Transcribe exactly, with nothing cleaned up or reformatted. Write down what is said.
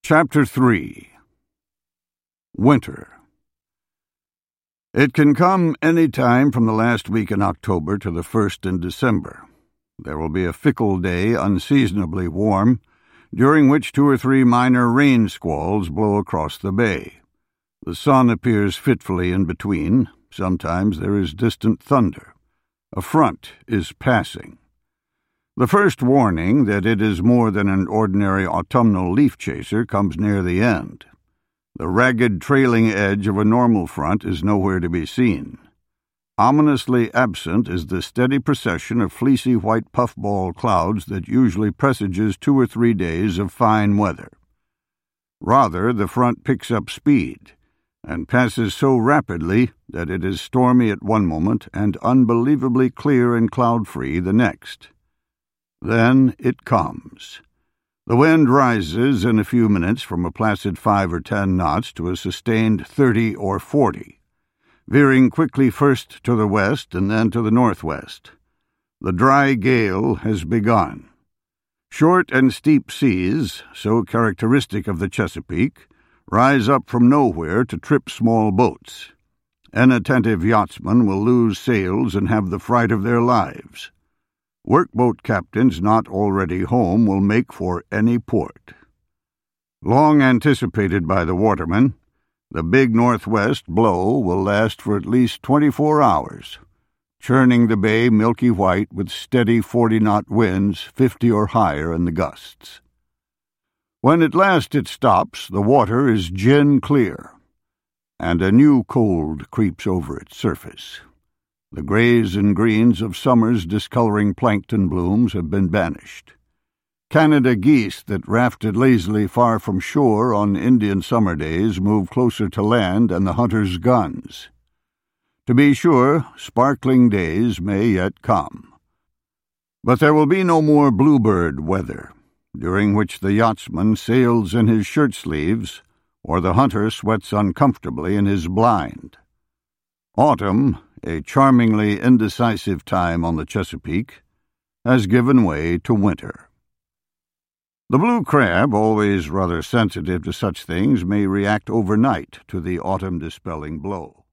Chapter three. Winter. It can come any time from the last week in October to the first in December. There will be a fickle day, unseasonably warm, during which two or three minor rain squalls blow across the bay. The sun appears fitfully in between. Sometimes there is distant thunder. A front is passing. The first warning that it is more than an ordinary autumnal leaf chaser comes near the end. The ragged trailing edge of a normal front is nowhere to be seen. Ominously absent is the steady procession of fleecy white puffball clouds that usually presages two or three days of fine weather. Rather, the front picks up speed, and passes so rapidly that it is stormy at one moment and unbelievably clear and cloud-free the next. Then it comes. The wind rises in a few minutes from a placid five or ten knots to a sustained thirty or forty, veering quickly first to the west and then to the northwest. The dry gale has begun. Short and steep seas, so characteristic of the Chesapeake, rise up from nowhere to trip small boats. Inattentive yachtsmen will lose sails and have the fright of their lives. Workboat captains not already home will make for any port. Long anticipated by the watermen, the big northwest blow will last for at least twenty-four hours, churning the bay milky white with steady forty-knot winds, fifty or higher in the gusts. When at last it stops, the water is gin clear, and a new cold creeps over its surface. The grays and greens of summer's discoloring plankton blooms have been banished. Canada geese that rafted lazily far from shore on Indian summer days move closer to land and the hunters' guns. To be sure, sparkling days may yet come. But there will be no more bluebird weather, during which the yachtsman sails in his shirt-sleeves or the hunter sweats uncomfortably in his blind. Autumn, a charmingly indecisive time on the Chesapeake, has given way to winter. The blue crab, always rather sensitive to such things, may react overnight to the autumn-dispelling blow.